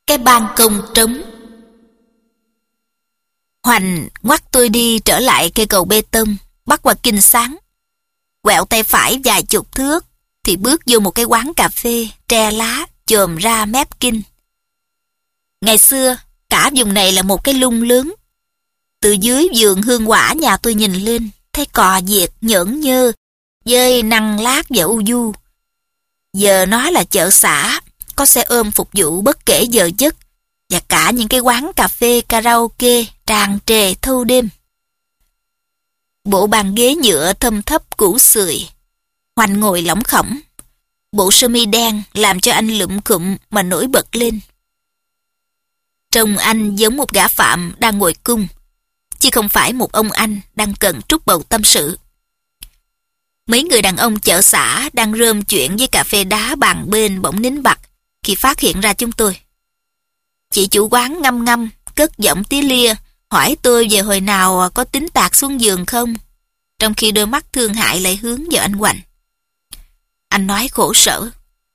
Cái ban công trống. Hoành ngoắt tôi đi trở lại cây cầu bê tông, bắc qua Kinh Sáng. Quẹo tay phải vài chục thước, thì bước vô một cái quán cà phê, tre lá, chồm ra mép kinh. Ngày xưa, cả vùng này là một cái lung lớn. Từ dưới vườn hương quả nhà tôi nhìn lên, thấy cò diệt nhởn nhơ, dơi năng lát và u du. Giờ nó là chợ xã, có xe ôm phục vụ bất kể giờ giấc, và cả những cái quán cà phê karaoke tràn trề thâu đêm. Bộ bàn ghế nhựa thâm thấp cũ sưởi, Hoành ngồi lỏng khổng. Bộ sơ mi đen làm cho anh lụm cụm mà nổi bật lên. Trông anh giống một gã phạm đang ngồi cung, chứ không phải một ông anh đang cần trút bầu tâm sự. Mấy người đàn ông chợ xã đang rơm chuyện với cà phê đá bàn bên bỗng nín bặt khi phát hiện ra chúng tôi. Chị chủ quán ngâm ngâm, cất giọng tí lia, hỏi tôi về hồi nào có tính tạt xuống giường không, trong khi đôi mắt thương hại lại hướng vào anh Hoành. Anh nói khổ sở.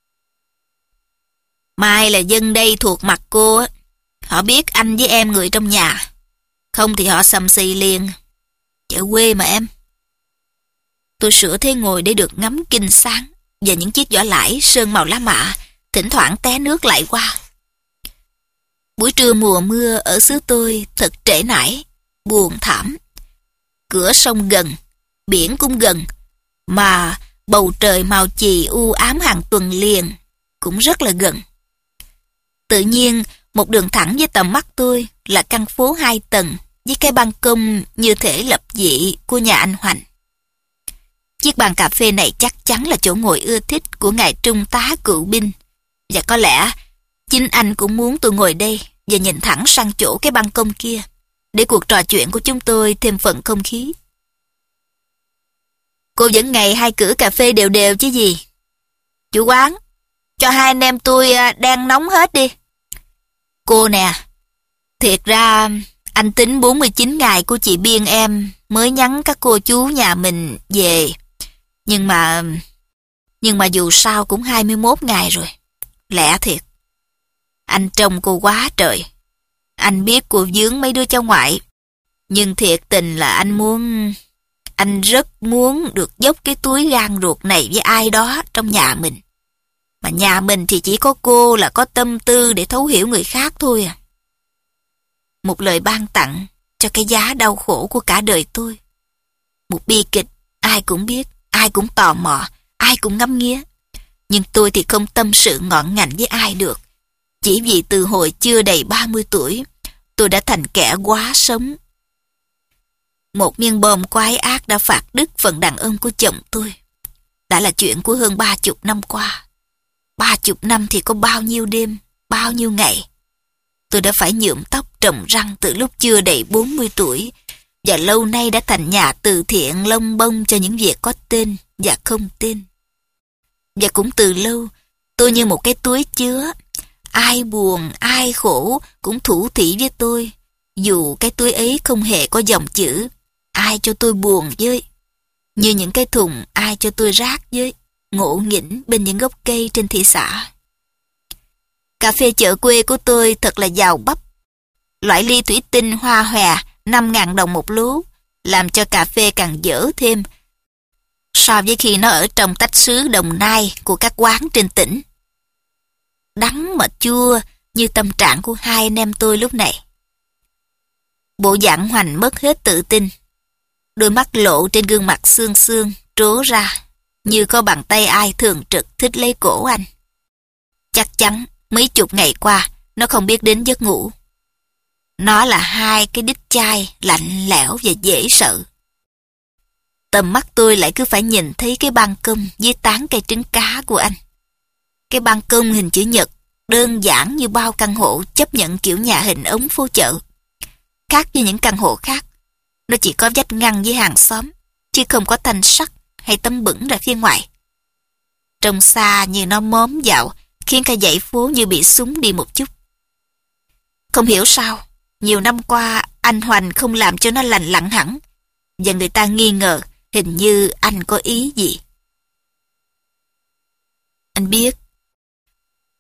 Mai là dân đây thuộc mặt cô á, họ biết anh với em người trong nhà, không thì họ xầm xì liền. Chợ quê mà em. Tôi sửa thế ngồi để được ngắm Kinh Sáng và những chiếc giỏ lãi sơn màu lá mạ, thỉnh thoảng té nước lại qua. Buổi trưa mùa mưa ở xứ tôi thật trễ nải, buồn thảm. Cửa sông gần, biển cũng gần, mà bầu trời màu chì u ám hàng tuần liền cũng rất là gần. Tự nhiên, một đường thẳng với tầm mắt tôi là căn phố 2 tầng với cái ban công như thể lập dị của nhà anh Hoành. Chiếc bàn cà phê này chắc chắn là chỗ ngồi ưa thích của ngài trung tá cựu binh, và có lẽ chính anh cũng muốn tôi ngồi đây và nhìn thẳng sang chỗ cái ban công kia, để cuộc trò chuyện của chúng tôi thêm phần không khí. Cô vẫn ngày 2 cữ cà phê đều đều chứ gì. Chủ quán, cho 2 anh em tôi đang nóng hết đi. Cô nè, thiệt ra anh tính 49 ngày của chị Biên em mới nhắn các cô chú nhà mình về. Nhưng mà dù sao cũng 21 ngày rồi. Lẹ thiệt. Anh trông cô quá trời. Anh biết cô vướng mấy đứa cháu ngoại. Nhưng thiệt tình là anh rất muốn được dốc cái túi gan ruột này với ai đó trong nhà mình. Mà nhà mình thì chỉ có cô là có tâm tư để thấu hiểu người khác thôi à. Một lời ban tặng cho cái giá đau khổ của cả đời tôi. Một bi kịch ai cũng biết, ai cũng tò mò, ai cũng ngắm nghía. Nhưng tôi thì không tâm sự ngọn ngành với ai được. Chỉ vì từ hồi chưa đầy 30 tuổi, tôi đã thành kẻ quá sống. Một viên bom quái ác đã phạt đứt phần đàn ông của chồng tôi. Đã là chuyện của hơn 30 năm qua. 30 năm thì có bao nhiêu đêm, bao nhiêu ngày. Tôi đã phải nhuộm tóc trồng răng từ lúc chưa đầy 40 tuổi, và lâu nay đã thành nhà từ thiện lông bông cho những việc có tên và không tên. Và cũng từ lâu, tôi như một cái túi chứa, ai buồn, ai khổ cũng thủ thỉ với tôi, dù cái túi ấy không hề có dòng chữ ai cho tôi buồn với, như những cái thùng ai cho tôi rác với, ngộ nghĩnh bên những gốc cây trên thị xã. Cà phê chợ quê của tôi thật là giàu bắp. Loại ly thủy tinh hoa hòe 5.000 đồng một lú, làm cho cà phê càng dở thêm so với khi nó ở trong tách sứ Đồng Nai của các quán trên tỉnh. Đắng mà chua như tâm trạng của 2 anh em tôi lúc này. Bộ dạng Hoành mất hết tự tin. Đôi mắt lộ trên gương mặt xương xương trố ra, như có bàn tay ai thường trực thích lấy cổ anh. Chắc chắn mấy chục ngày qua nó không biết đến giấc ngủ. Nó là 2 cái đít chai lạnh lẽo và dễ sợ. Tầm mắt tôi lại cứ phải nhìn thấy cái ban công với tán cây trứng cá của anh. Cái ban công hình chữ nhật, đơn giản như bao căn hộ chấp nhận kiểu nhà hình ống phố chợ. Khác với những căn hộ khác, nó chỉ có vách ngăn với hàng xóm, chứ không có thanh sắt hay tấm bửng ra phía ngoài. Trông xa như nó móm vào, khiến cả dãy phố như bị súng đi một chút. Không hiểu sao, nhiều năm qua anh Hoành không làm cho nó lành lặn hẳn, và người ta nghi ngờ hình như anh có ý gì. Anh biết,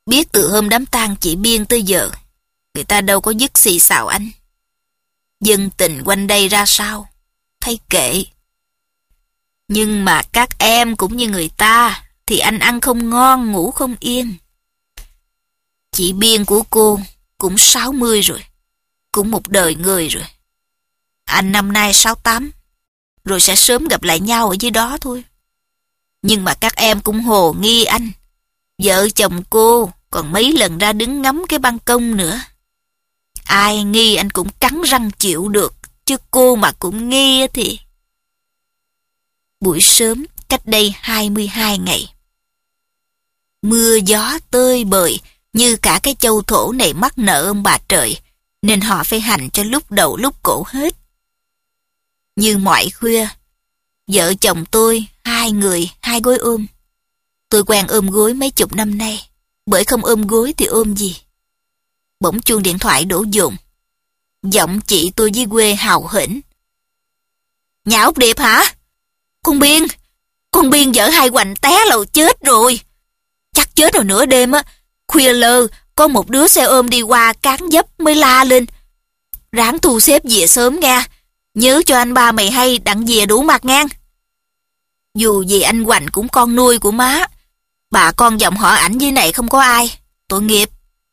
Biết từ hôm đám tang chị Biên tới giờ, người ta đâu có dứt xì xào anh. Dân tình quanh đây ra sao, thấy kệ. Nhưng mà các em cũng như người ta, thì anh ăn không ngon, ngủ không yên. Chị Biên của cô cũng 60 rồi, cũng một đời người rồi. Anh năm nay 68, rồi sẽ sớm gặp lại nhau ở dưới đó thôi. Nhưng mà các em cũng hồ nghi anh. Vợ chồng cô còn mấy lần ra đứng ngắm cái ban công nữa. Ai nghi anh cũng cắn răng chịu được, chứ cô mà cũng nghi thì... Buổi sớm, cách đây 22 ngày. Mưa gió tơi bời, như cả cái châu thổ này mắc nợ ông bà trời, nên họ phải hành cho lúc đầu lúc cổ hết. Như mọi khuya, vợ chồng tôi, hai người, hai gối ôm. Tôi quen ôm gối mấy chục năm nay, bởi không ôm gối thì ôm gì. Bỗng chuông điện thoại đổ dồn. Giọng chị tôi dưới quê hào hĩnh. Nhà Út Điệp hả? Con Biên vợ hai Hoành té lầu chết rồi. Chắc chết rồi nửa đêm á. Khuya lơ, có một đứa xe ôm đi qua cán dấp mới la lên. Ráng thu xếp về sớm nha. Nhớ cho anh ba mày hay đặng về đủ mặt ngang. Dù gì anh Hoành cũng con nuôi của má. Bà con dòng họ ảnh dưới này không có ai. Tội nghiệp.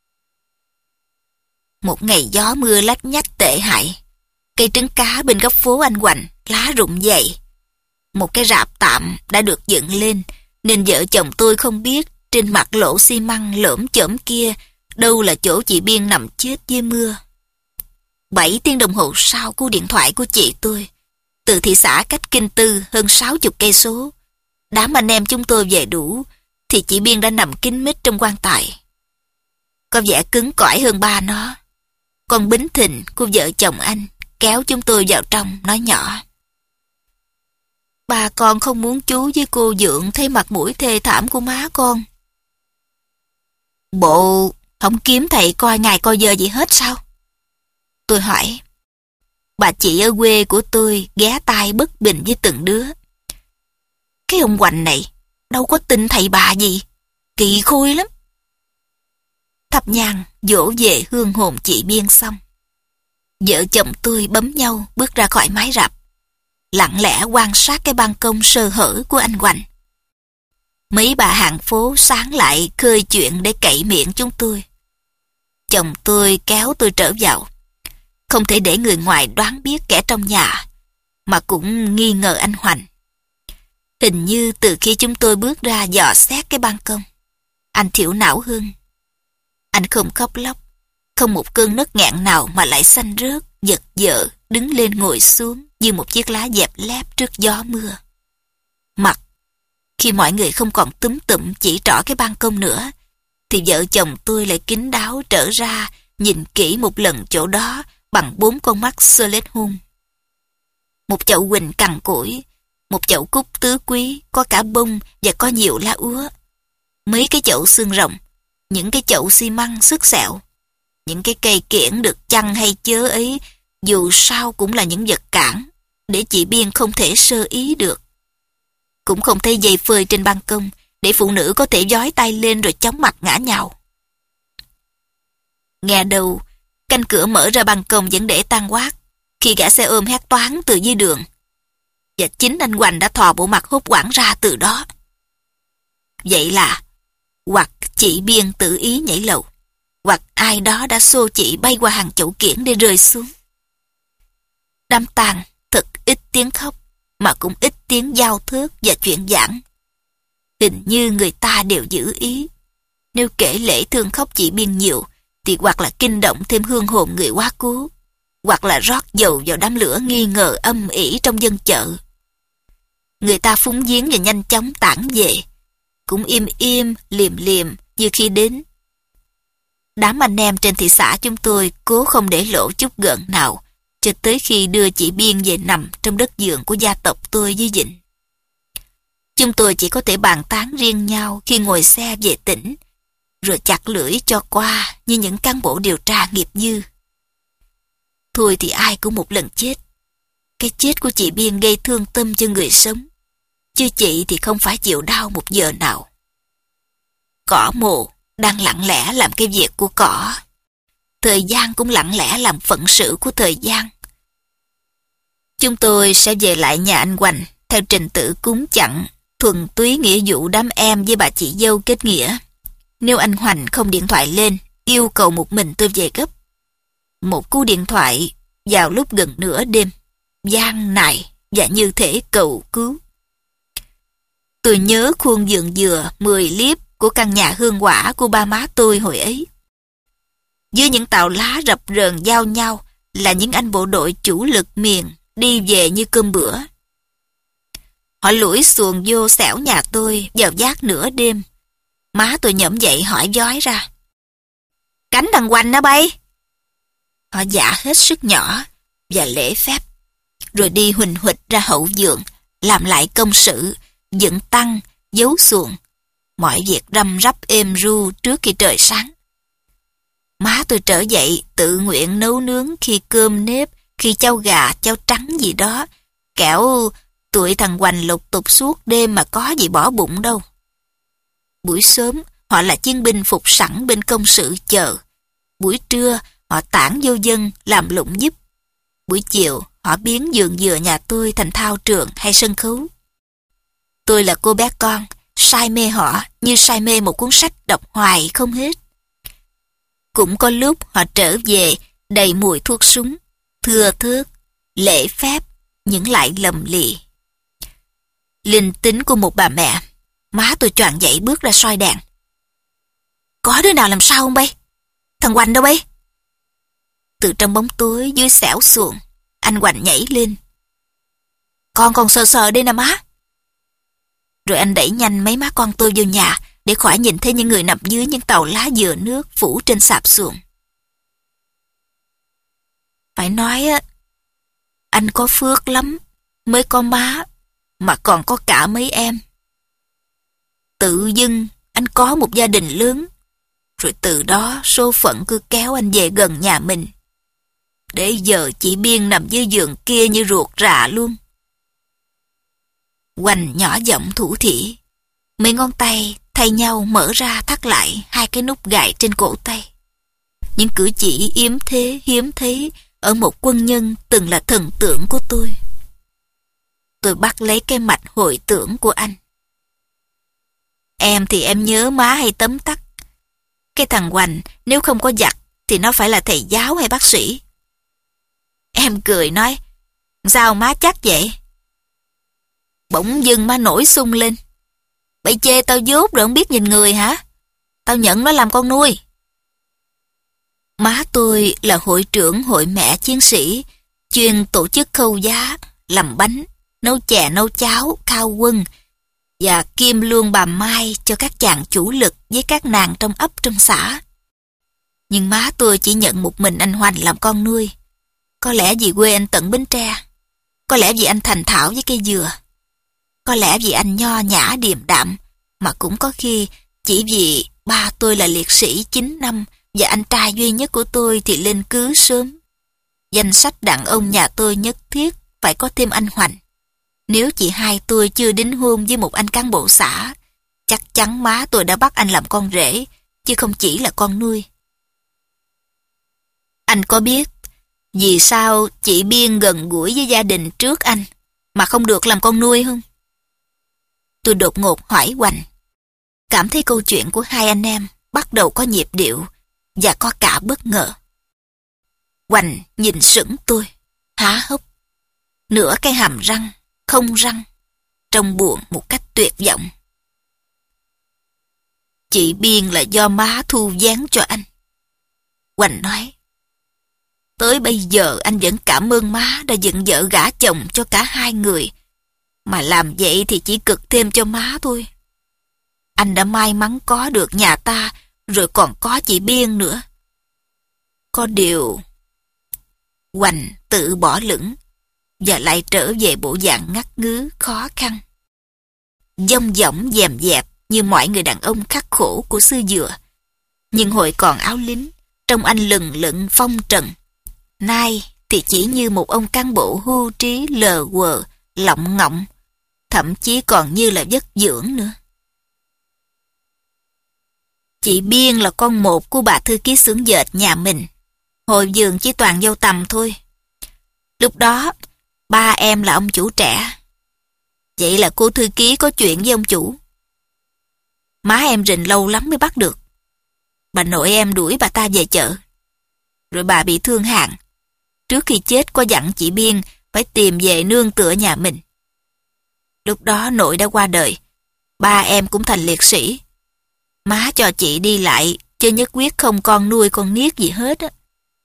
Một ngày gió mưa lách nhách tệ hại. Cây trứng cá bên góc phố anh Hoành lá rụng dày. Một cái rạp tạm đã được dựng lên, nên vợ chồng tôi không biết trên mặt lỗ xi măng lởm chởm kia đâu là chỗ chị Biên nằm chết dưới mưa. 7 tiếng đồng hồ sau cú điện thoại của chị tôi, từ thị xã cách Kinh Tư hơn 60 cây số, đám anh em chúng tôi về đủ, thì chị Biên đã nằm kín mít trong quan tài. Có vẻ cứng cỏi hơn ba nó. Con Bính Thịnh của vợ chồng anh kéo chúng tôi vào trong, nói nhỏ. Bà con không muốn chú với cô Dượng thấy mặt mũi thê thảm của má con. Bộ không kiếm thầy coi ngày coi giờ gì hết sao? Tôi hỏi. Bà chị ở quê của tôi ghé tai bất bình với từng đứa. Cái ông Hoành này đâu có tin thầy bà gì, kỳ khôi lắm. Thắp nhang dỗ về hương hồn chị Biên xong, vợ chồng tôi bấm nhau bước ra khỏi mái rạp, lặng lẽ quan sát cái ban công sơ hở của anh Hoành. Mấy bà hàng phố sáng lại khơi chuyện để cậy miệng chúng tôi. Chồng tôi kéo tôi trở vào. Không thể để người ngoài đoán biết kẻ trong nhà, mà cũng nghi ngờ anh Hoành. Hình như từ khi chúng tôi bước ra dò xét cái ban công, anh thiểu não hơn. Anh không khóc lóc, không một cơn nấc nghẹn nào mà lại xanh rớt, giật giở, đứng lên ngồi xuống như một chiếc lá dẹp lép trước gió mưa. Mặt, khi mọi người không còn túm tụm chỉ trỏ cái ban công nữa, thì vợ chồng tôi lại kín đáo trở ra nhìn kỹ một lần chỗ đó bằng 4 con mắt Sherlock Holmes. Một chậu quỳnh cằn cỗi, một chậu cúc tứ quý, có cả bông và có nhiều lá úa. Mấy cái chậu xương rồng, những cái chậu xi măng xước xẹo, những cái cây kiểng được chăng hay chớ ấy, dù sao cũng là những vật cản, để chị Biên không thể sơ ý được. Cũng không thấy dây phơi trên ban công, để phụ nữ có thể giói tay lên rồi chóng mặt ngã nhào. Nghe đầu, canh cửa mở ra ban công vẫn để tan quát, khi gã xe ôm hét toáng từ dưới đường. Và chính anh Hoành đã thò bộ mặt hốt hoảng ra từ đó. Vậy là, hoặc chị Biên tự ý nhảy lầu, hoặc ai đó đã xô chị bay qua hàng chậu kiểng để rơi xuống. Đám tang thật ít tiếng khóc, mà cũng ít tiếng giao thớt và chuyện giảng. Hình như người ta đều giữ ý. Nếu kể lễ thương khóc chị Biên nhiều, thì hoặc là kinh động thêm hương hồn người quá cố, hoặc là rót dầu vào đám lửa nghi ngờ âm ỉ trong dân chợ. Người ta phúng viếng và nhanh chóng tản về, cũng im im, liềm liềm như khi đến. Đám anh em trên thị xã chúng tôi cố không để lộ chút gợn nào, cho tới khi đưa chị Biên về nằm trong đất giường của gia tộc tôi với Vịnh. Chúng tôi chỉ có thể bàn tán riêng nhau khi ngồi xe về tỉnh, rồi chặt lưỡi cho qua như những cán bộ điều tra nghiệp dư. Thôi thì ai cũng một lần chết. Cái chết của chị Biên gây thương tâm cho người sống, chứ chị thì không phải chịu đau một giờ nào. Cỏ mồ đang lặng lẽ làm cái việc của cỏ. Thời gian cũng lặng lẽ làm phận sự của thời gian. Chúng tôi sẽ về lại nhà anh Hoành theo trình tự cúng chặn, thuần túy nghĩa vụ đám em với bà chị dâu kết nghĩa. Nếu anh Hoành không điện thoại lên, yêu cầu một mình tôi về gấp. Một cú điện thoại vào lúc gần nửa đêm, gian nài và như thể cầu cứu. Tôi nhớ khuôn vườn dừa 10 liếp của căn nhà hương quả của ba má tôi hồi ấy. Dưới những tàu lá rập rờn giao nhau là những anh bộ đội chủ lực miền đi về như cơm bữa. Họ lủi xuồng vô xẻo nhà tôi vào giáp nửa đêm. Má tôi nhổm dậy hỏi vói ra: "Cánh thằng Hoành nó bay?" Họ dạ hết sức nhỏ và lễ phép, rồi đi huỳnh huỵch ra hậu vườn, làm lại công sự, dựng tăng, giấu xuồng. Mọi việc răm rắp êm ru trước khi trời sáng. Má tôi trở dậy tự nguyện nấu nướng khi cơm nếp, khi chao gà, chao trắng gì đó, kẻo tụi thằng Hoành lục tục suốt đêm mà có gì bỏ bụng đâu. Buổi sớm, họ là chiến binh phục sẵn bên công sự chờ. Buổi trưa, họ tản vô dân làm lụng giúp. Buổi chiều, họ biến vườn dừa nhà tôi thành thao trường hay sân khấu. Tôi là cô bé con, say mê họ như say mê một cuốn sách đọc hoài không hết. Cũng có lúc họ trở về đầy mùi thuốc súng, thưa thớt, lễ phép, những lại lầm lì. Linh tính của một bà mẹ, má tôi choàng dậy bước ra soi đèn. "Có đứa nào làm sao không bay? Thằng Hoành đâu bay?" Từ trong bóng tối dưới xẻo xuồng, anh Hoành nhảy lên. "Con còn sờ sờ đây nè má." Rồi anh đẩy nhanh mấy má con tôi vô nhà để khỏi nhìn thấy những người nằm dưới những tàu lá dừa nước phủ trên sạp xuồng. Phải nói á, anh có phước lắm mới có má mà còn có cả mấy em. Tự dưng anh có một gia đình lớn, rồi từ đó số phận cứ kéo anh về gần nhà mình. Để giờ chị Biên nằm dưới giường kia như ruột rà luôn. Hoành nhỏ giọng thủ thỉ, mấy ngón tay thay nhau mở ra thắt lại hai cái nút gài trên cổ tay. Những cử chỉ yếm thế hiếm thấy ở một quân nhân từng là thần tượng của tôi. Tôi bắt lấy cái mạch hồi tưởng của anh. Em thì em nhớ má hay tấm tắc. Cái thằng Hoành nếu không có giặc thì nó phải là thầy giáo hay bác sĩ. Em cười nói, sao má chắc vậy? Bỗng dưng má nổi sung lên. Bậy chê tao dốt rồi không biết nhìn người hả? Tao nhận nó làm con nuôi. Má tôi là hội trưởng hội mẹ chiến sĩ, chuyên tổ chức khâu giá, làm bánh, nấu chè nấu cháo, khao quân và kiêm luôn bà Mai cho các chàng chủ lực với các nàng trong ấp trong xã. Nhưng má tôi chỉ nhận một mình anh Hoành làm con nuôi. Có lẽ vì quê anh tận Bến Tre, có lẽ vì anh thành thạo với cây dừa, có lẽ vì anh nho nhã điềm đạm, mà cũng có khi chỉ vì ba tôi là liệt sĩ 9 năm và anh trai duy nhất của tôi thì lên cứ sớm. Danh sách đàn ông nhà tôi nhất thiết phải có thêm anh Hoành. Nếu chị hai tôi chưa đính hôn với một anh cán bộ xã, chắc chắn má tôi đã bắt anh làm con rể, chứ không chỉ là con nuôi. Anh có biết vì sao chị Biên gần gũi với gia đình trước anh mà không được làm con nuôi không? Tôi đột ngột hỏi Hoành, cảm thấy câu chuyện của hai anh em bắt đầu có nhịp điệu và có cả bất ngờ. Hoành nhìn sững tôi, há hốc, nửa cái hàm răng, không răng, trông buồn một cách tuyệt vọng. Chị Biên là do má thu vén cho anh. Hoành nói, tới bây giờ anh vẫn cảm ơn má đã dựng vợ gả chồng cho cả hai người, mà làm vậy thì chỉ cực thêm cho má thôi. Anh đã may mắn có được nhà ta, rồi còn có chị Biên nữa. Có điều... Hoành tự bỏ lửng và lại trở về bộ dạng ngắt ngứ khó khăn, dông dỏng dèm dẹp như mọi người đàn ông khắc khổ của xứ Dừa. Nhưng hồi còn áo lính, trông anh lừng lững phong trần. Nay thì chỉ như một ông cán bộ hưu trí lờ quờ, lọng ngọng, thậm chí còn như là vất dưỡng nữa. Chị Biên là con một của bà thư ký xưởng dệt nhà mình. Hồi vườn chỉ toàn dâu tằm thôi. Lúc đó, ba em là ông chủ trẻ. Vậy là cô thư ký có chuyện với ông chủ. Má em rình lâu lắm mới bắt được. Bà nội em đuổi bà ta về chợ. Rồi bà bị thương hàn. Trước khi chết có dặn chị Biên phải tìm về nương tựa nhà mình. Lúc đó nội đã qua đời. Ba em cũng thành liệt sĩ. Má cho chị đi lại, chứ nhất quyết không con nuôi con niết gì hết á.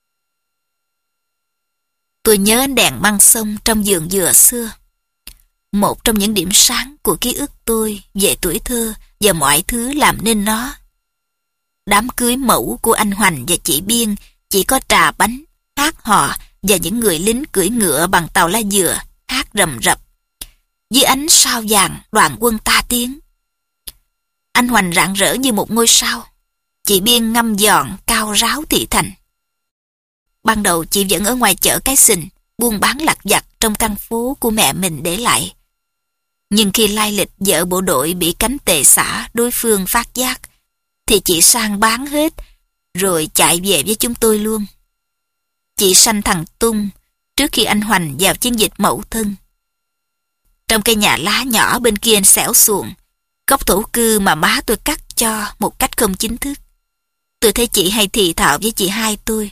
Tôi nhớ ánh đèn măng sông trong vườn dừa xưa. Một trong những điểm sáng của ký ức tôi về tuổi thơ và mọi thứ làm nên nó. Đám cưới mẫu của anh Hoành và chị Biên chỉ có trà bánh, hát hò và những người lính cưỡi ngựa bằng tàu lá dừa hát rầm rập. Dưới ánh sao vàng đoàn quân ta tiến. Anh Hoành rạng rỡ như một ngôi sao. Chị Biên ngâm giòn cao ráo thị thành. Ban đầu chị vẫn ở ngoài chợ Cái Sình, buôn bán lặt vặt trong căn phố của mẹ mình để lại. Nhưng khi lai lịch vợ bộ đội bị cánh tề xã đối phương phát giác, thì chị sang bán hết, rồi chạy về với chúng tôi luôn. Chị sanh thằng Tung trước khi anh Hoành vào chiến dịch Mậu Thân. Trong cây nhà lá nhỏ bên kia xẻo xuồng, gốc thổ cư mà má tôi cắt cho một cách không chính thức. Tôi thấy chị hay thì thào với chị hai tôi.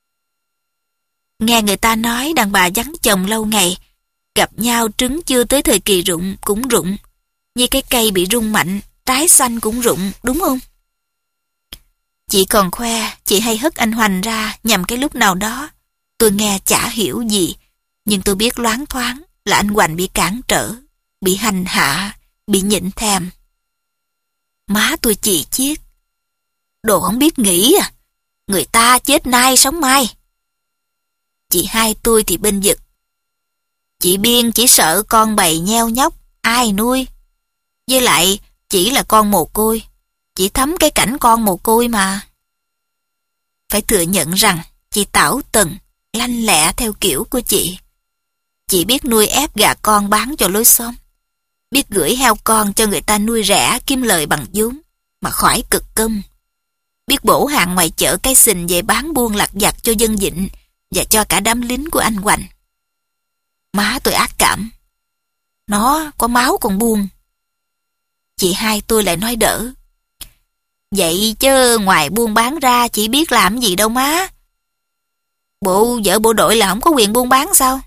Nghe người ta nói đàn bà vắng chồng lâu ngày, gặp nhau trứng chưa tới thời kỳ rụng cũng rụng. Như cái cây bị rung mạnh, trái xanh cũng rụng, đúng không? Chị còn khoe, chị hay hất anh Hoành ra nhằm cái lúc nào đó. Tôi nghe chả hiểu gì, nhưng tôi biết loáng thoáng là anh Hoành bị cản trở, bị hành hạ, bị nhịn thèm. Má tôi chỉ chiết. Đồ không biết nghĩ à, người ta chết nay sống mai. Chị hai tôi thì bên vực. Chị Biên chỉ sợ con bầy nheo nhóc, ai nuôi. Với lại, chỉ là con mồ côi. Chị thấm cái cảnh con mồ côi mà. Phải thừa nhận rằng, chị tảo tần, lanh lẹ theo kiểu của chị. Chị biết nuôi ép gà con bán cho lối xóm. Biết gửi heo con cho người ta nuôi rẻ kiếm lời bằng vốn, mà khỏi cực công. Biết bổ hàng ngoài chợ Cái Sình về bán buôn lặt vặt cho dân vịnh và cho cả đám lính của anh Hoành. Má tôi ác cảm. Nó có máu còn buông. Chị hai tôi lại nói đỡ. Vậy chứ ngoài buôn bán ra chị biết làm gì đâu má. Bộ vợ bộ đội là không có quyền buôn bán sao?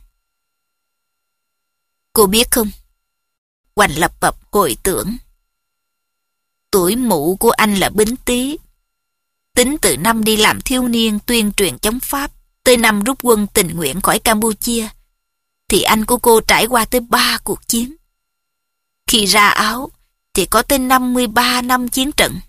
Cô biết không? Hoành lập bập hồi tưởng. Tuổi mụ của anh là Bính Tý. Tính từ năm đi làm thiếu niên tuyên truyền chống Pháp tới năm rút quân tình nguyện khỏi Campuchia, thì anh của cô trải qua tới 3 cuộc chiến. Khi ra áo thì có tới 53 năm chiến trận.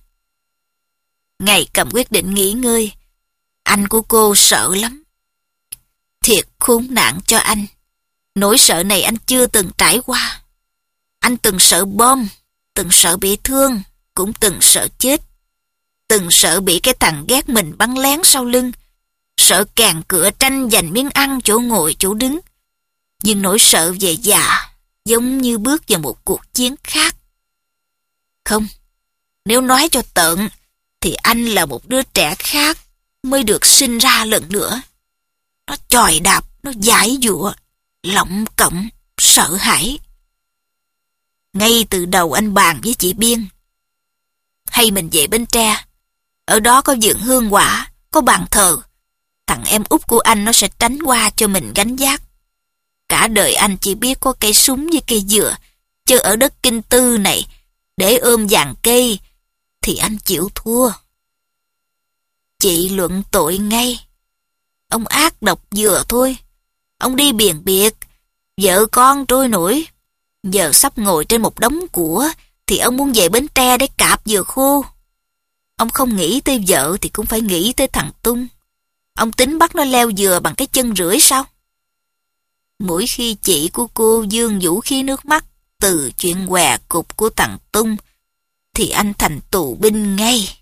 Ngày cầm quyết định nghỉ ngơi, anh của cô sợ lắm. Thiệt khốn nạn cho anh. Nỗi sợ này anh chưa từng trải qua. Anh từng sợ bom, từng sợ bị thương, cũng từng sợ chết. Từng sợ bị cái thằng ghét mình bắn lén sau lưng. Sợ càng cửa tranh giành miếng ăn chỗ ngồi chỗ đứng. Nhưng nỗi sợ về già giống như bước vào một cuộc chiến khác. Không, nếu nói cho tận thì anh là một đứa trẻ khác mới được sinh ra lần nữa. Nó chòi đạp, nó giãy giụa, lọng cộng, sợ hãi. Ngay từ đầu anh bàn với chị Biên. Hay mình về Bến Tre, ở đó có vườn hương quả, có bàn thờ. Thằng em út của anh nó sẽ tránh qua cho mình gánh vác. Cả đời anh chỉ biết có cây súng với cây dừa, chứ ở đất Kinh Tư này, để ôm vàng cây, thì anh chịu thua. Chị luận tội ngay. Ông ác độc dừa thôi. Ông đi biền biệt, vợ con trôi nổi. Giờ sắp ngồi trên một đống của, thì ông muốn về Bến Tre để cạp dừa khô. Ông không nghĩ tới vợ thì cũng phải nghĩ tới thằng Tung. Ông tính bắt nó leo dừa bằng cái chân rưỡi sao? Mỗi khi chị của cô dương vũ khí nước mắt từ chuyện què cục của thằng Tung, thì anh thành tù binh ngay.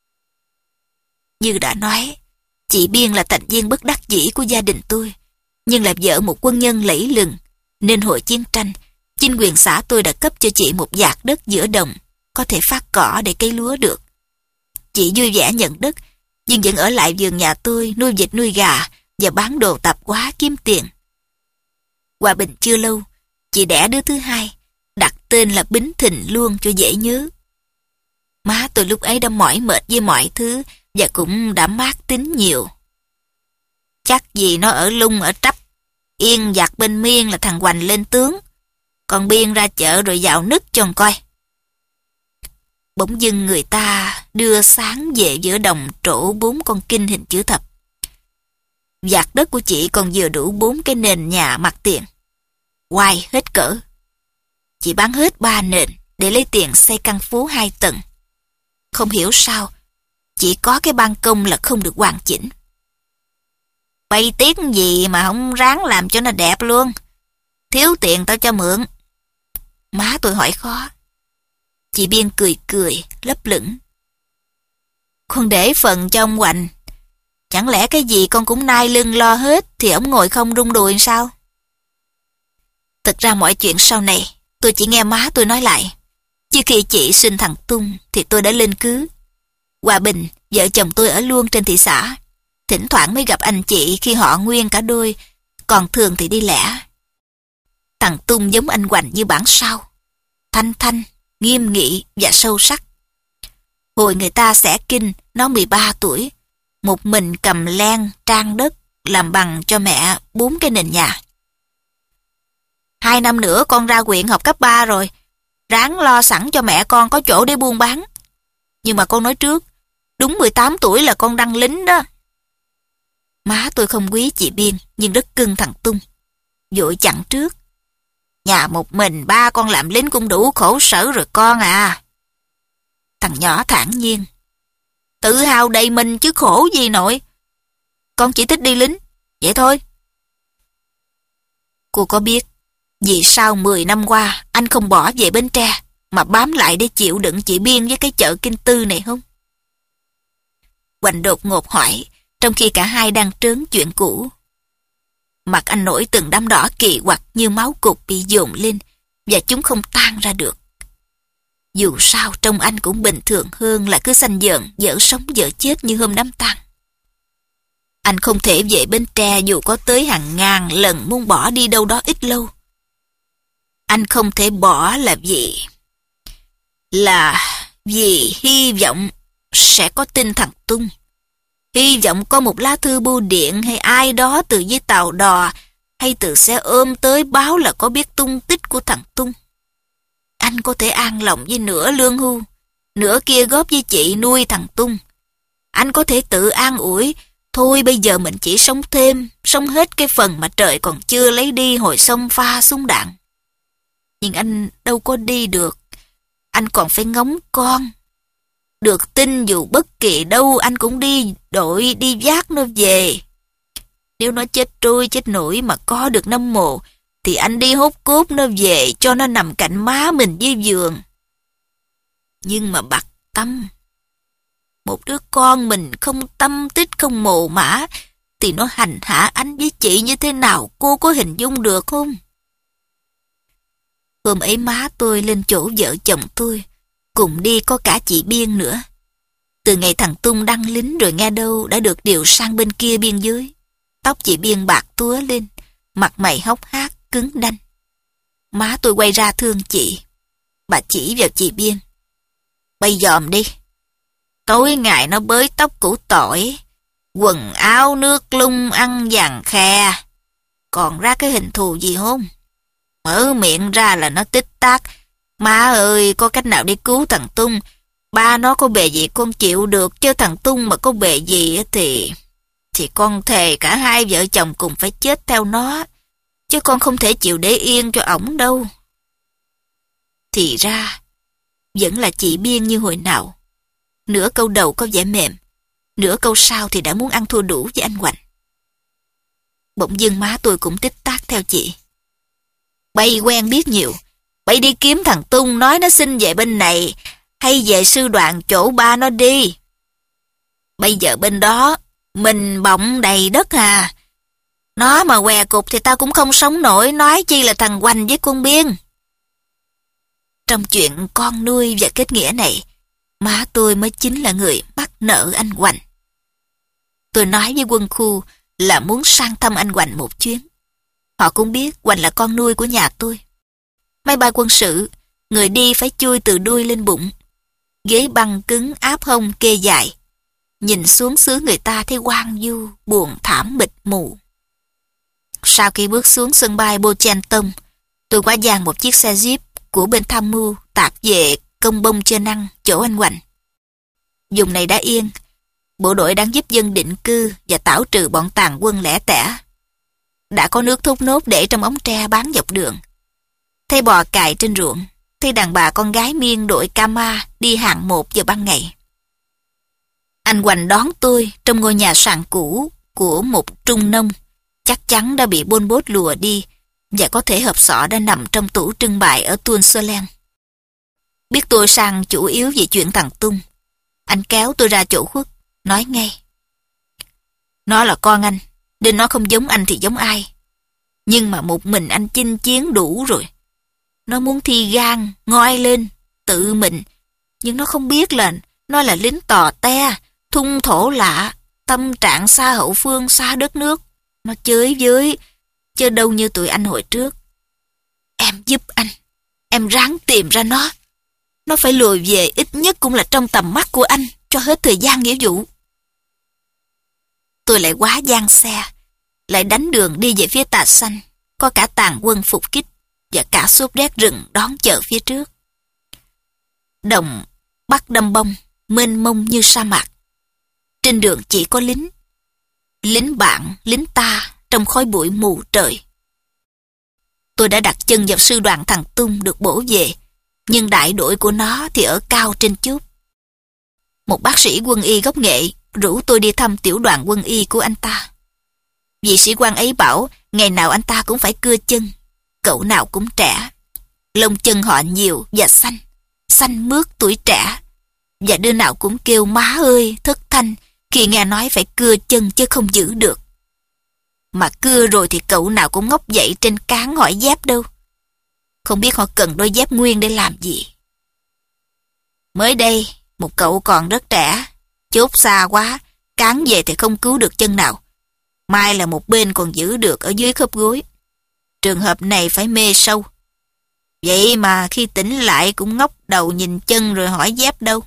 Như đã nói, chị Biên là thành viên bất đắc dĩ của gia đình tôi, nhưng là vợ một quân nhân lẫy lừng, nên hồi chiến tranh, chính quyền xã tôi đã cấp cho chị một vạt đất giữa đồng, có thể phát cỏ để cấy lúa được. chị vui vẻ nhận đất, nhưng vẫn ở lại vườn nhà tôi nuôi vịt nuôi gà và bán đồ tạp hóa kiếm tiền. Hòa bình chưa lâu, chị đẻ đứa thứ hai, đặt tên là Bính Thịnh luôn cho dễ nhớ. Má tôi lúc ấy đã mỏi mệt với mọi thứ và cũng đã mát tính nhiều. Chắc vì nó ở lung ở trắp, Yên giặc bên Miên là thằng Hoành lên tướng, còn Biên ra chợ rồi dạo nứt cho coi. Bỗng dưng người ta đưa sáng về giữa đồng trổ 4 con kinh hình chữ thập. Vạt đất của chị còn vừa đủ 4 cái nền nhà mặt tiền. Hoài hết cỡ. Chị bán hết 3 nền để lấy tiền xây căn phố 2 tầng. Không hiểu sao, chỉ có cái ban công là không được hoàn chỉnh. Bay tiếc gì mà không ráng làm cho nó đẹp luôn. Thiếu tiền tao cho mượn. Má tôi hỏi khó. Chị Biên cười cười, lấp lửng. Con để phần cho ông Hoành. Chẳng lẽ cái gì con cũng nai lưng lo hết thì ông ngồi không rung đùi sao? Thực ra mọi chuyện sau này tôi chỉ nghe má tôi nói lại. Chứ khi chị sinh thằng Tung thì tôi đã lên cưới. Hòa Bình, vợ chồng tôi ở luôn trên thị xã. Thỉnh thoảng mới gặp anh chị khi họ nguyên cả đôi, còn thường thì đi lẻ. Thằng Tung giống anh Hoành như bản sao. Thanh thanh, nghiêm nghị và sâu sắc. Hồi người ta xẻ kinh, nó 13 tuổi. Một mình cầm len, trang đất, làm bằng cho mẹ 4 cái nền nhà. 2 năm nữa con ra huyện học cấp 3 rồi. Ráng lo sẵn cho mẹ con có chỗ để buôn bán. Nhưng mà con nói trước, đúng 18 tuổi là con đăng lính đó. Má tôi không quý chị Biên, nhưng rất cưng thằng Tung. Vội chặn trước. Nhà một mình 3 con làm lính cũng đủ khổ sở rồi con à. Thằng nhỏ thản nhiên. Tự hào đầy mình chứ khổ gì nội. Con chỉ thích đi lính, vậy thôi. Cô có biết vì sao 10 năm qua anh không bỏ về Bến Tre mà bám lại để chịu đựng chị Biên với cái chợ Kinh Tư này không? Hoành đột ngột hỏi, trong khi cả hai đang trớn chuyện cũ. Mặt anh nổi từng đám đỏ kỳ quặc như máu cục bị dồn lên và chúng không tan ra được. Dù sao trông anh cũng bình thường hơn là cứ xanh dợn, dở sống dở chết như hôm đám tang. Anh không thể về Bến Tre dù có tới hàng ngàn lần muốn bỏ đi đâu đó ít lâu. Anh không thể bỏ là vì hy vọng sẽ có tin thằng Tung. Hy vọng có một lá thư bưu điện hay ai đó từ dưới tàu đò hay từ xe ôm tới báo là có biết tung tích của thằng Tung. Anh có thể an lòng với nửa lương hưu, nửa kia góp với chị nuôi thằng Tung. Anh có thể tự an ủi, thôi bây giờ mình chỉ sống thêm, sống hết cái phần mà trời còn chưa lấy đi hồi sông Pha súng đạn. Nhưng anh đâu có đi được, anh còn phải ngóng con. Được tin dù bất kỳ đâu anh cũng đi đội đi vác nó về. Nếu nó chết trôi chết nổi mà có được nấm mồ thì anh đi hốt cốt nó về cho nó nằm cạnh má mình dưới giường. Nhưng mà bặt tâm, một đứa con mình không tâm tích không mồ mã thì nó hành hạ anh với chị như thế nào cô có hình dung được không? Hôm ấy má tôi lên chỗ vợ chồng tôi, cùng đi có cả chị Biên nữa. Từ ngày thằng Tung đăng lính rồi nghe đâu đã được điều sang bên kia biên giới. Tóc chị Biên bạc túa lên, mặt mày hốc hác, cứng đanh. Má tôi quay ra thương chị. Bà chỉ vào chị Biên. Bây dòm đi. Tối ngày nó bới tóc củ tỏi, quần áo nước lung ăn vàng khe. Còn ra cái hình thù gì không? Mở miệng ra là nó tích tắc. Má ơi, có cách nào để cứu thằng Tung? Ba nó có bề gì con chịu được, chứ thằng Tung mà có bề gì thì con thề cả hai vợ chồng cùng phải chết theo nó, chứ con không thể chịu để yên cho ổng đâu. Thì ra, vẫn là chị Biên như hồi nào. Nửa câu đầu có vẻ mềm, nửa câu sau thì đã muốn ăn thua đủ với anh Hoành. Bỗng dưng má tôi cũng tích tắc theo chị. Bay quen biết nhiều, bay đi kiếm thằng Tung nói nó xin về bên này, hay về sư đoàn chỗ ba nó đi. Bây giờ bên đó, mình bọng đầy đất à. Nó mà què cục thì tao cũng không sống nổi, nói chi là thằng Hoành với con Biên. Trong chuyện con nuôi và kết nghĩa này, má tôi mới chính là người mắc nợ anh Hoành. Tôi nói với quân khu là muốn sang thăm anh Hoành một chuyến. Họ cũng biết Hoành là con nuôi của nhà tôi. Máy bay quân sự, người đi phải chui từ đuôi lên bụng. Ghế băng cứng áp hông kê dài. Nhìn xuống xứ người ta thấy hoang vu, buồn thảm mịt mù. Sau khi bước xuống sân bay Bochantom, tôi qua dàn một chiếc xe Jeep của bên tham mưu tạp về công bông Chơ Năng chỗ anh Hoành. Vùng này đã yên, bộ đội đang giúp dân định cư và tảo trừ bọn tàn quân lẻ tẻ. Đã có nước thốt nốt để trong ống tre bán dọc đường. Thấy bò cày trên ruộng, thấy đàn bà con gái miên đội Kama đi hàng một vào ban ngày. Anh Hoành đón tôi trong ngôi nhà sàn cũ của một trung nông, chắc chắn đã bị Pol Pot lùa đi và có thể hộp sọ đã nằm trong tủ trưng bày ở Tuôn Sơ Len. Biết tôi sang chủ yếu về chuyện thằng Tung, anh kéo tôi ra chỗ khuất, nói ngay. Nó là con anh, nên nó không giống anh thì giống ai. Nhưng mà một mình anh chinh chiến đủ rồi. Nó muốn thi gan, ngoi lên, tự mình. Nhưng nó không biết là nó là lính tò te, thung thổ lạ, tâm trạng xa hậu phương, xa đất nước. Nó chới với, chứ đâu như tụi anh hồi trước. Em giúp anh, em ráng tìm ra nó. Nó phải lùi về ít nhất cũng là trong tầm mắt của anh cho hết thời gian nghĩa vụ. Tôi lại quá gian xe, lại đánh đường đi về phía Tà Xanh, có cả tàn quân phục kích và cả xốp đét rừng đón chờ phía trước. Đồng Bắc Đâm Bông, mênh mông như sa mạc. Trên đường chỉ có lính. Lính bạn, lính ta trong khói bụi mù trời. Tôi đã đặt chân vào sư đoàn thằng Tung được bổ về, nhưng đại đội của nó thì ở cao trên chút. Một bác sĩ quân y gốc Nghệ rủ tôi đi thăm tiểu đoàn quân y của anh ta. Vị sĩ quan ấy bảo ngày nào anh ta cũng phải cưa chân, cậu nào cũng trẻ. Lông chân họ nhiều và xanh, xanh mướt tuổi trẻ. Và đứa nào cũng kêu má ơi, thất thanh khi nghe nói phải cưa chân chứ không giữ được. Mà cưa rồi thì cậu nào cũng ngóc dậy trên cán hỏi dép đâu. Không biết họ cần đôi dép nguyên để làm gì. Mới đây, một cậu còn rất trẻ, chốt xa quá, cán về thì không cứu được chân nào. Mai là một bên còn giữ được ở dưới khớp gối. Trường hợp này phải mê sâu. Vậy mà khi tỉnh lại cũng ngóc đầu nhìn chân rồi hỏi dép đâu.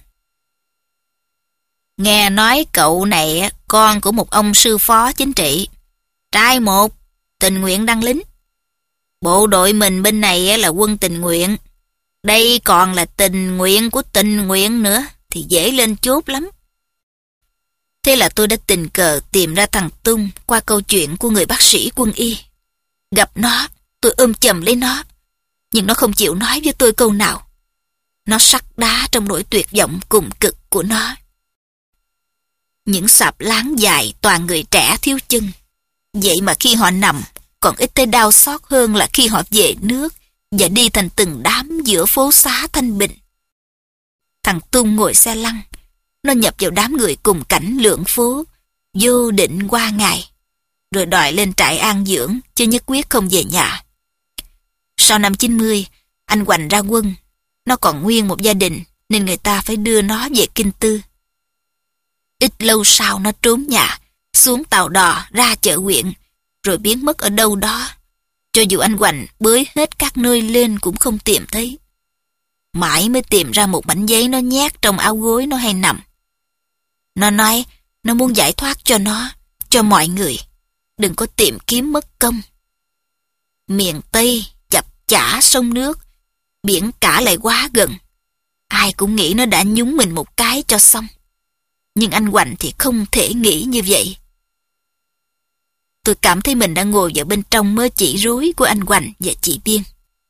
Nghe nói cậu này con của một ông sư phó chính trị. Trai một, tình nguyện đăng lính. Bộ đội mình bên này là quân tình nguyện. Đây còn là tình nguyện của tình nguyện nữa thì dễ lên chốt lắm. Thế là tôi đã tình cờ tìm ra thằng Tung qua câu chuyện của người bác sĩ quân y. Gặp nó, tôi ôm chầm lấy nó. Nhưng nó không chịu nói với tôi câu nào. Nó sắt đá trong nỗi tuyệt vọng cùng cực của nó. Những sạp láng dài toàn người trẻ thiếu chân. Vậy mà khi họ nằm, còn ít thấy đau xót hơn là khi họ về nước và đi thành từng đám giữa phố xá thanh bình. Thằng Tung ngồi xe lăn, nó nhập vào đám người cùng cảnh lượn phố, vô định qua ngày, rồi đòi lên trại an dưỡng, chứ nhất quyết không về nhà. Sau năm 90, anh Hoành ra quân, nó còn nguyên một gia đình, nên người ta phải đưa nó về Kinh Tư. Ít lâu sau nó trốn nhà, xuống tàu đò ra chợ huyện, rồi biến mất ở đâu đó. Cho dù anh Hoành bới hết các nơi lên cũng không tìm thấy. Mãi mới tìm ra một mảnh giấy nó nhét trong áo gối nó hay nằm. Nó nói nó muốn giải thoát cho nó, cho mọi người. Đừng có tìm kiếm mất công. Miền Tây chập chả sông nước, biển cả lại quá gần. Ai cũng nghĩ nó đã nhúng mình một cái cho xong. Nhưng anh Hoành thì không thể nghĩ như vậy. Tôi cảm thấy mình đã ngồi vào bên trong mớ chỉ rối của anh Hoành và chị Biên.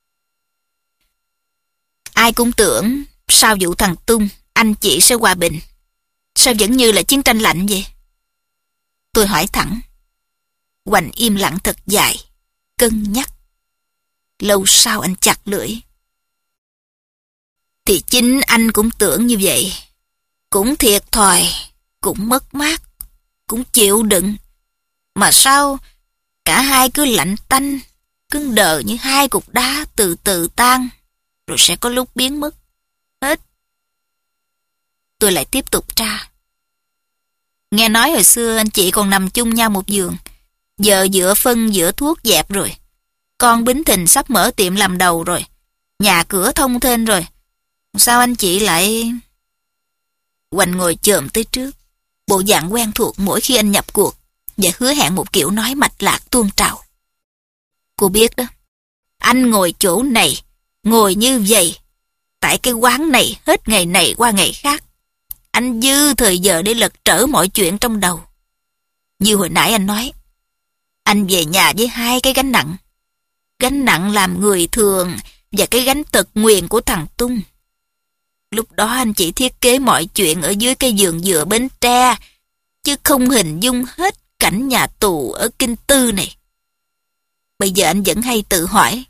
Ai cũng tưởng sau vụ thằng Tung, anh chị sẽ hòa bình. Sao vẫn như là chiến tranh lạnh vậy? Tôi hỏi thẳng. Hoành im lặng thật dài, cân nhắc. Lâu sau anh chặt lưỡi. Thì chính anh cũng tưởng như vậy. Cũng thiệt thòi, cũng mất mát, cũng chịu đựng. Mà sao cả hai cứ lạnh tanh, cứng đờ như hai cục đá từ từ tan, rồi sẽ có lúc biến mất hết. tôi lại tiếp tục tra. Nghe nói hồi xưa anh chị còn nằm chung nhau một giường. Giờ giữa phân giữa thuốc dẹp rồi. Con Bính Thìn sắp mở tiệm làm đầu rồi. Nhà cửa thông thênh rồi. Sao anh chị lại... Hoành ngồi chồm tới trước, bộ dạng quen thuộc mỗi khi anh nhập cuộc, và hứa hẹn một kiểu nói mạch lạc tuôn trào. Cô biết đó, anh ngồi chỗ này, ngồi như vậy, tại cái quán này hết ngày này qua ngày khác. Anh dư thời giờ để lật trở mọi chuyện trong đầu. Như hồi nãy anh nói, anh về nhà với 2 cái gánh nặng. Gánh nặng làm người thường và cái gánh tật nguyền của thằng Tung. Lúc đó anh chỉ thiết kế mọi chuyện ở dưới cái giường dựa Bến Tre, chứ không hình dung hết cảnh nhà tù ở Kinh Tư này. Bây giờ anh vẫn hay tự hỏi,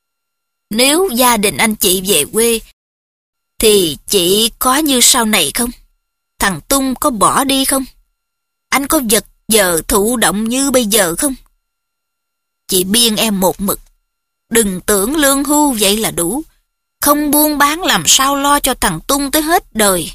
nếu gia đình anh chị về quê, thì chị có như sau này không? Thằng Tung có bỏ đi không? Anh có vật giờ thụ động như bây giờ không? Chị biên em một mực, đừng tưởng lương hưu vậy là đủ. Không buôn bán làm sao lo cho thằng Tung tới hết đời.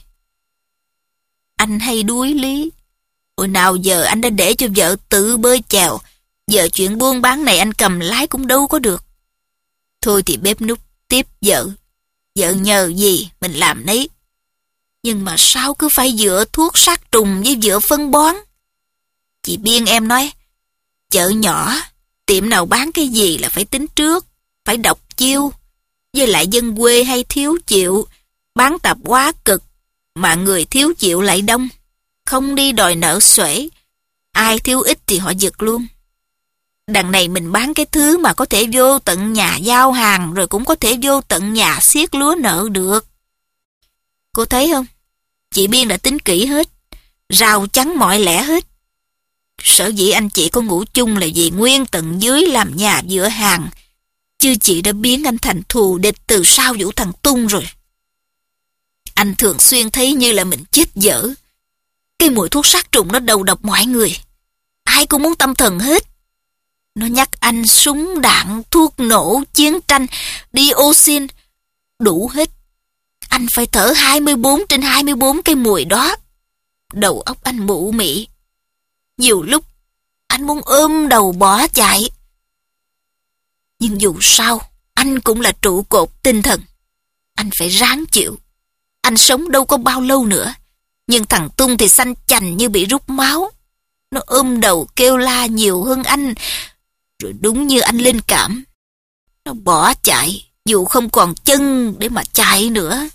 Anh hay đuối lý. Hồi nào giờ anh đã để cho vợ tự bơi chèo. Giờ chuyện buôn bán này anh cầm lái cũng đâu có được. Thôi thì bếp núc tiếp vợ. Vợ nhờ gì mình làm nấy. Nhưng mà sao cứ phải dựa thuốc sát trùng với dựa phân bón? Chị biên em nói, chợ nhỏ, tiệm nào bán cái gì là phải tính trước, phải đọc chiêu. Với lại dân quê hay thiếu chịu, bán tạp quá cực, mà người thiếu chịu lại đông, không đi đòi nợ xuể, ai thiếu ít thì họ giật luôn. Đằng này mình bán cái thứ mà có thể vô tận nhà giao hàng, rồi cũng có thể vô tận nhà xiết lúa nợ được. Cô thấy không? Chị Biên đã tính kỹ hết, rào chắn mọi lẽ hết. Sở dĩ anh chị có ngủ chung là vì nguyên tận dưới làm nhà dựa hàng, chứ chị đã biến anh thành thù địch từ sau vụ thằng Tung rồi. Anh thường xuyên thấy như là mình chết dở. Cái mùi thuốc sát trùng nó đầu độc mọi người. Ai cũng muốn tâm thần hết. Nó nhắc anh súng đạn, thuốc nổ, chiến tranh, dioxin, đủ hết. Anh phải thở 24/24 cái mùi đó. Đầu óc anh mụ mị. Nhiều lúc anh muốn ôm đầu bỏ chạy. Nhưng dù sao, anh cũng là trụ cột tinh thần. Anh phải ráng chịu. Anh sống đâu có bao lâu nữa. Nhưng thằng Tung thì xanh chành như bị rút máu. Nó ôm đầu kêu la nhiều hơn anh. Rồi đúng như anh linh cảm, nó bỏ chạy dù không còn chân để mà chạy nữa.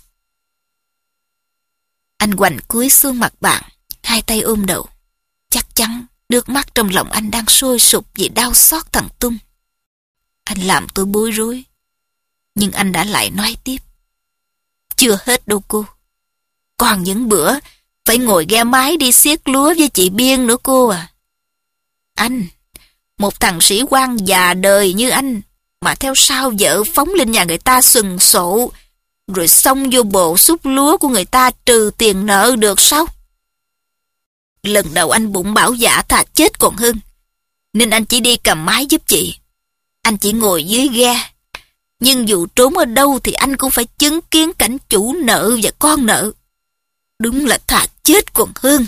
Anh Hoành cúi xuống mặt bạn, 2 tay ôm đầu. Chắc chắn nước mắt trong lòng anh đang sôi sục vì đau xót thằng Tung. Anh làm tôi bối rối. Nhưng anh đã lại nói tiếp. Chưa hết đâu cô. Còn những bữa phải ngồi ghe mái đi xiết lúa với chị Biên nữa cô à. Anh, một thằng sĩ quan già đời như anh, mà theo sau vợ phóng lên nhà người ta sừng sộ, rồi xông vô bộ xúc lúa của người ta trừ tiền nợ được sao? Lần đầu anh bụng bảo dạ thà chết còn hơn, nên anh chỉ đi cầm máy giúp chị. Anh chỉ ngồi dưới ghe. Nhưng dù trốn ở đâu thì anh cũng phải chứng kiến cảnh chủ nợ và con nợ. Đúng là thà chết còn hơn.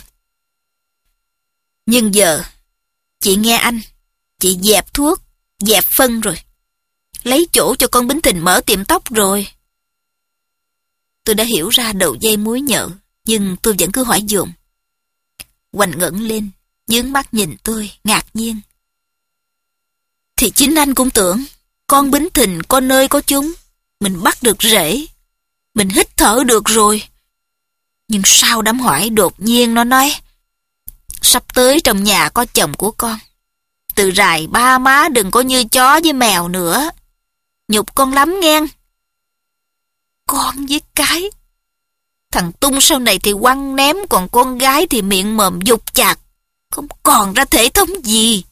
Nhưng giờ, chị nghe anh, chị dẹp thuốc, dẹp phân rồi. Lấy chỗ cho con Bính Thìn mở tiệm tóc rồi. Tôi đã hiểu ra đầu dây muối nhợ, nhưng tôi vẫn cứ hỏi dồn. Hoành ngẩng lên, nhướng mắt nhìn tôi, ngạc nhiên. Thì chính anh cũng tưởng, con Bính Thìn có nơi có chúng, mình bắt được rễ, mình hít thở được rồi. Nhưng sau đám hỏi đột nhiên nó nói, sắp tới trong nhà có chồng của con. Từ rày ba má đừng có như chó với mèo nữa. Nhục con lắm nghe. Con với cái. Thằng Tung sau này thì quăng ném, còn con gái thì miệng mồm dục chạc, không còn ra thể thống gì.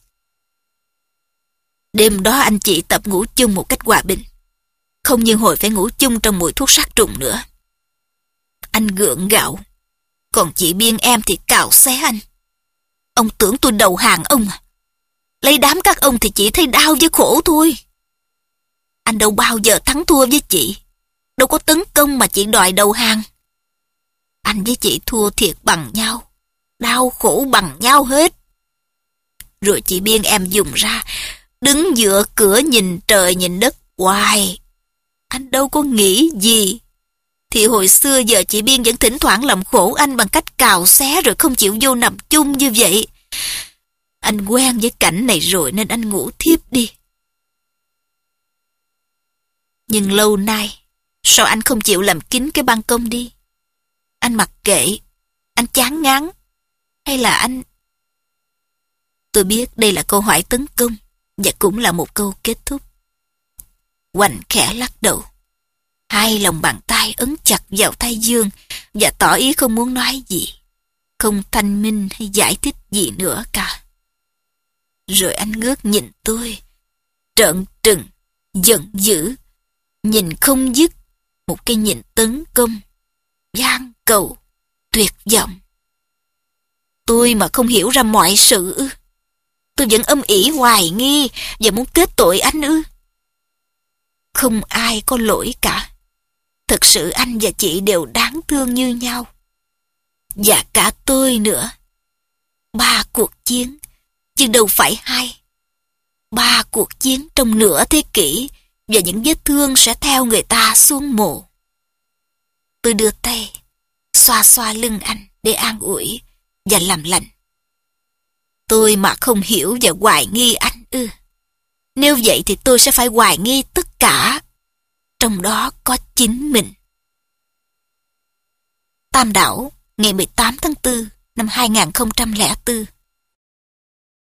Đêm đó anh chị tập ngủ chung một cách hòa bình, không như hồi phải ngủ chung trong mùi thuốc sát trùng nữa. Anh gượng gạo, còn chị Biên em thì cào xé anh. Ông tưởng tôi đầu hàng ông à? Lấy đám các ông thì chỉ thấy đau với khổ thôi. Anh đâu bao giờ thắng thua với chị, đâu có tấn công mà chị đòi đầu hàng. Anh với chị thua thiệt bằng nhau, đau khổ bằng nhau hết. Rồi chị biên em dùng ra, đứng giữa cửa nhìn trời nhìn đất hoài. Anh đâu có nghĩ gì. Thì hồi xưa giờ chị Biên vẫn thỉnh thoảng làm khổ anh bằng cách cào xé rồi không chịu vô nằm chung như vậy. Anh quen với cảnh này rồi nên anh ngủ thiếp đi. Nhưng lâu nay, sao anh không chịu làm kín cái ban công đi? Anh mặc kệ, anh chán ngán, hay là anh... Tôi biết đây là câu hỏi tấn công, và cũng là một câu kết thúc. Hoành khẽ lắc đầu. Hai lòng bàn tay ấn chặt vào thái dương và tỏ ý không muốn nói gì, không thanh minh hay giải thích gì nữa cả. Rồi anh ngước nhìn tôi, trợn trừng, giận dữ, nhìn không dứt, một cái nhìn tấn công, van cầu, tuyệt vọng. Tôi mà không hiểu ra mọi sự ư? Tôi vẫn âm ỉ hoài nghi và muốn kết tội anh ư? Không ai có lỗi cả. Thật sự anh và chị đều đáng thương như nhau. Và cả tôi nữa. 3 cuộc chiến, chứ đâu phải 2. 3 cuộc chiến trong nửa thế kỷ, và những vết thương sẽ theo người ta xuống mồ. Tôi đưa tay, xoa xoa lưng anh để an ủi và làm lành. Tôi mà không hiểu và hoài nghi anh ư? Nếu vậy thì tôi sẽ phải hoài nghi tất cả, trong đó có chính mình. Tam Đảo, ngày 18 tháng 4 năm 2004.